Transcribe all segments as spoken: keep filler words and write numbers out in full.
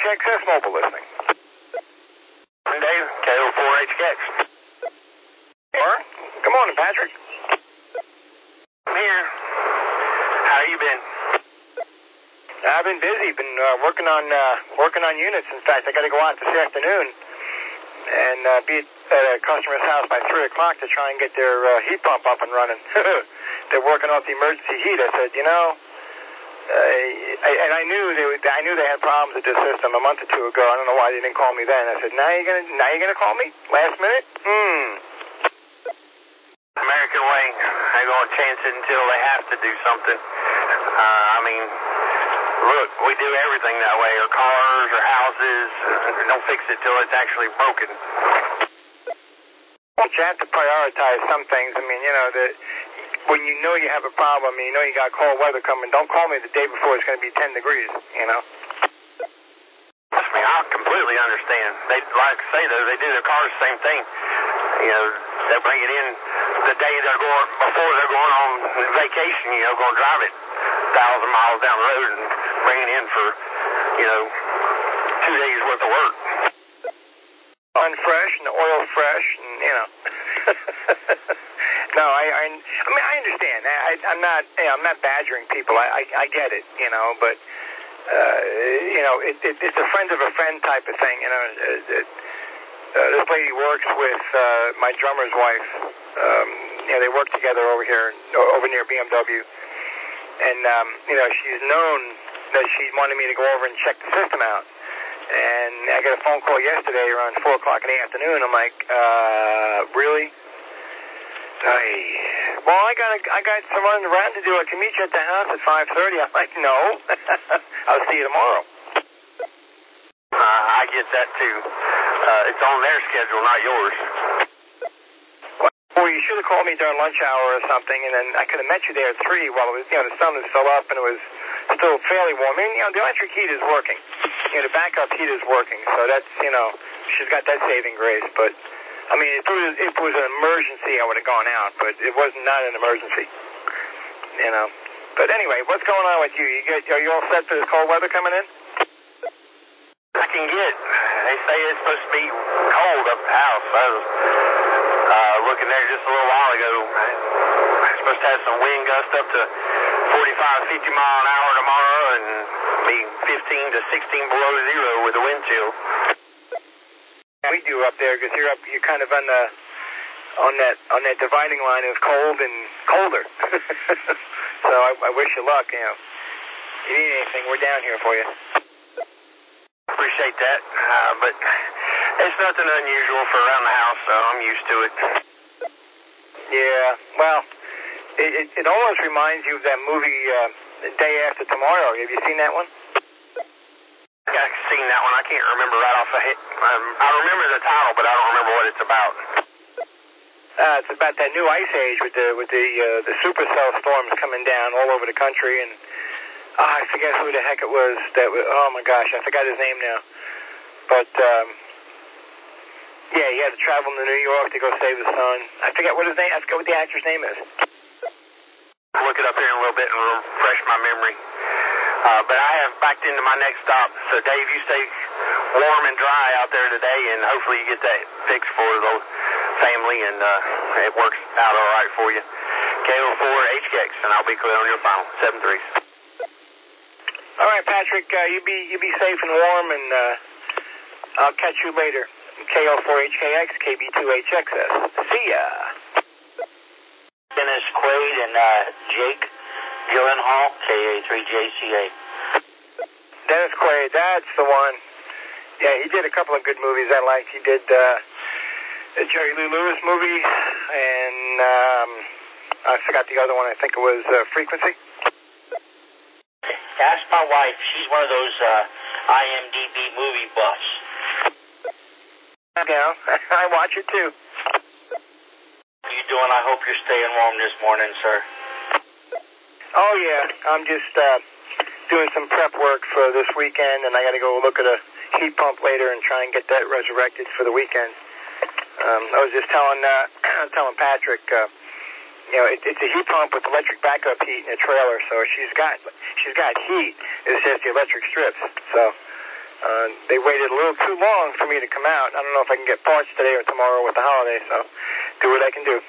X S mobile listening. Dave, K O four H K X. Or, good morning, Patrick. I'm here. How you been? I've been busy. Been uh, working on uh, working on units. In fact, I got to go out this afternoon and uh, be at a customer's house by three o'clock to try and get their uh, heat pump up and running. They're working off the emergency heat. I said, you know, uh, I, and I knew they would, I knew they had problems with this system a month or two ago. I don't know why they didn't call me then. I said, now you're gonna now you're gonna call me last minute? Hmm. American way. They're gonna chance it until they have to do something. Uh, I mean, look, we do everything that way. Our cars, our houses. Uh, don't fix it till it's actually broken. Well, you have to prioritize some things. I mean, you know, that when you know you have a problem and you know you got cold weather coming, don't call me the day before it's going to be ten degrees, you know? I mean, I completely understand. They, like I say, though, they do their cars the same thing. You know, they bring it in the day they're going, before they're going on vacation, you know, going to drive it a thousand miles down the road and bring it in for, you know, two days worth of work. Unfresh and the oil fresh, and you know. no, I, I, I mean, I understand. I, I'm not, you know, I'm not badgering people. I, I, I get it, you know, but uh, you know, it, it, it's a friend of a friend type of thing. You know, it, it, uh, this lady works with uh, my drummer's wife. Um, you know, they work together over here, over near B M W, and um, you know, she's known that she wanted me to go over and check the system out. And I got a phone call yesterday around four o'clock in the afternoon. I'm like, uh, really? I, well, I got a, I got some running around to do. I can meet you at the house at five thirty. I'm like, no. I'll see you tomorrow. Uh, I get that, too. Uh, it's on their schedule, not yours. Well, you should have called me during lunch hour or something, and then I could have met you there at three while it was, you know, the sun was still up and it was still fairly warm. I mean, you know, the electric heat is working. You know, the backup heat is working, so that's, you know, she's got that saving grace. But, I mean, if it was, if it was an emergency, I would have gone out, but it was not an emergency, you know. But anyway, what's going on with you? You get, are you all set for this cold weather coming in? I can get, they say it's supposed to be cold up the house. I was uh, looking there just a little while ago. I'm supposed to have some wind gusts up to forty-five, fifty mile an hour tomorrow and be fifteen to sixteen below zero with a wind chill. We do up there because you're up, you're kind of on the, on that, on that dividing line of cold and colder. So I, I wish you luck, you know. If you need anything, we're down here for you. Appreciate that, uh, but it's nothing unusual for around the house, so I'm used to it. Yeah, well, it, it, it almost reminds you of that movie, uh, The Day After Tomorrow. Have you seen that one? Yeah, I've seen that one. I can't remember right off the head. Um, I remember the title, but I don't remember what it's about. Uh, it's about that new ice age with the with the uh, the supercell storms coming down all over the country, and oh, I forget who the heck it was. That was, oh my gosh, I forgot his name now. But um, yeah, he had to travel to New York to go save his son. I forget what his name. I forget what the actor's name is. I'll look it up here in a little bit and refresh my memory. Uh, but I have backed into my next stop. So Dave, you stay warm and dry out there today, and hopefully you get that fixed for the family, and uh, it works out all right for you. K O four H K X, and I'll be clear on your final seven three. All right, Patrick, uh, you be you be safe and warm, and uh, I'll catch you later. K O four H K X, K B two H X S. See ya. Dennis Quaid and uh, Jake Gyllenhaal, K A three J C A. Dennis Quaid, that's the one. Yeah, he did a couple of good movies I liked. He did uh, the Jerry Lee Lewis movie, and um, I forgot the other one. I think it was uh, Frequency. Ask my wife. She's one of those uh, I M D B movie buffs. Yeah, I watch it too. How you doing? I hope you're staying warm this morning, sir. Oh, yeah. I'm just uh, doing some prep work for this weekend, and I got to go look at a heat pump later and try and get that resurrected for the weekend. Um, I was just telling uh, telling Patrick, uh, you know, it, it's a heat pump with electric backup heat in a trailer, so she's got she's got heat. It's just the electric strips. So Uh, they waited a little too long for me to come out. I don't know if I can get parts today or tomorrow with the holiday, so do what I can do.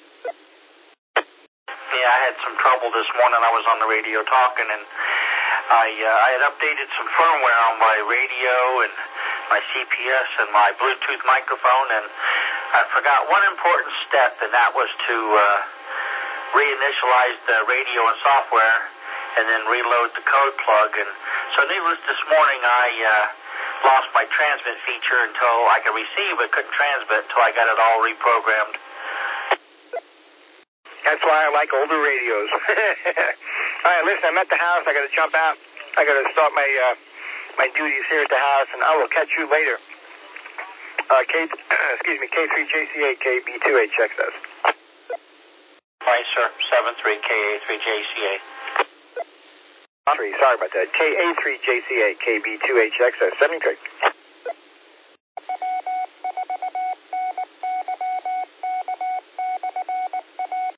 Yeah, I had some trouble this morning. I was on the radio talking, and I uh, I had updated some firmware on my radio and my C P S and my Bluetooth microphone, and I forgot one important step, and that was to uh, reinitialize the radio and software and then reload the code plug. And so needless, this morning I uh, lost my transmit feature until I could receive but couldn't transmit until I got it all reprogrammed. That's why I like older radios. All right, listen, I'm at the house. I got to jump out. I got to start my uh, my duties here at the house, and I will catch you later. Uh, K, excuse me, K three J C A K B two H X S. Right, sir. seven three K A three J C A. Sorry about that. K A three J C A K B two H X S. seventy-three.